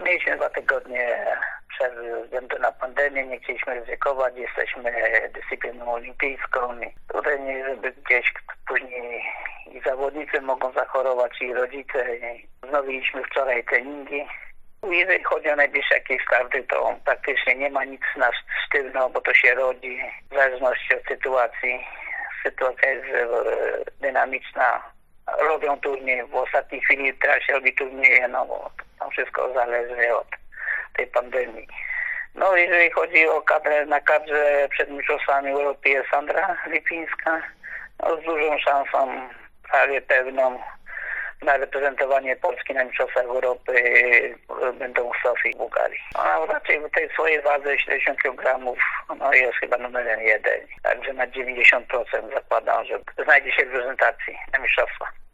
Mieliśmy 2 tygodnie przerwy ze względu na pandemię, nie chcieliśmy ryzykować, jesteśmy dyscypliną olimpijską. Tutaj nie, żeby gdzieś później i zawodnicy mogą zachorować i rodzice. Wznowiliśmy wczoraj treningi. Jeżeli chodzi o najbliższe jakieś starty, to praktycznie nie ma nic na sztywno, bo to się rodzi w zależności od sytuacji. Sytuacja jest dynamiczna. Robią turniej w ostatniej chwili, teraz się robi turnieje, no bo tam wszystko zależy od tej pandemii. No jeżeli chodzi o kadrę, na kadrze przed mistrzostwami Europy jest Sandra Lipińska, no, z dużą szansą, prawie pewną, na reprezentowanie Polski na mistrzostwach Europy będą w Sofii, Bułgarii. Ona raczej w tej swojej wadze 70 kg no, jest chyba numerem 1, także na 90% zakładam, że znajdzie się w reprezentacji na mistrzostwach.